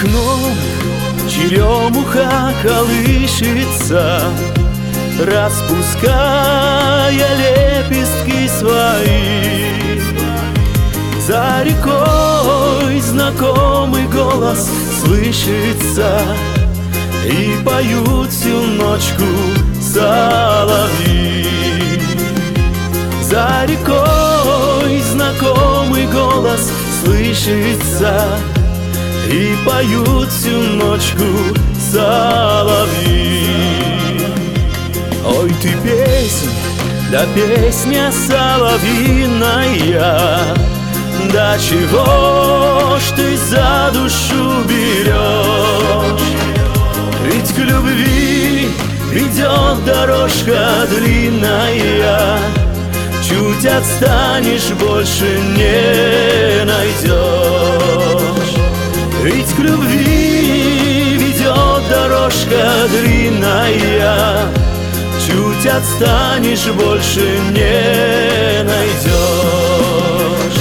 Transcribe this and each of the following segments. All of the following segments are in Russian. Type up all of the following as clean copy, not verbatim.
окном черемуха колышется, распуская лепестки свои. За рекой знакомый голос слышится, и поют всю ночку соловьи. За рекой знакомый голос слышится, и поют всю ночку соловьи. Ой, ты песнь, да песня соловьиная, да чего ж ты за душу берешь? Ведь к любви ведет дорожка длинная, чуть отстанешь, больше не найдешь. Ведь к любви ведет дорожка длинная, чуть отстанешь, больше не найдешь.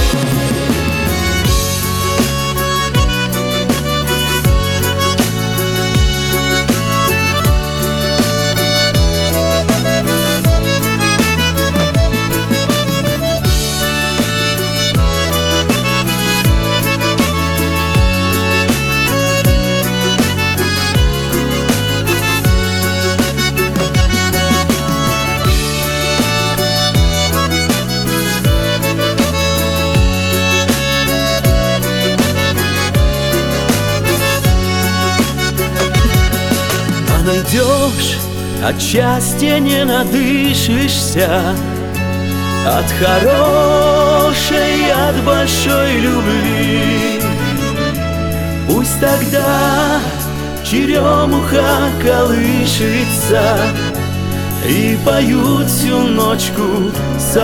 Найдешь, от счастья не надышишься, от хорошей, от большой любви. Пусть тогда черемуха колышется, и поют всю ночку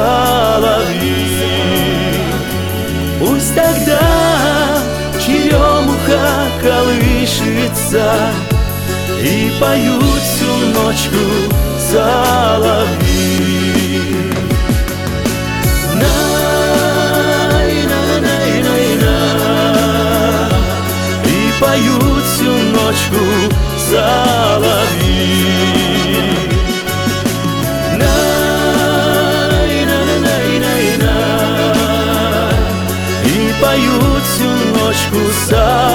соловьи. Пусть тогда черемуха колышется, и поют всю ночку соловьи. Най-най-най-най-на, и поют всю ночку соловьи. Най-най-най-най-на, и поют всю ночку соловьи.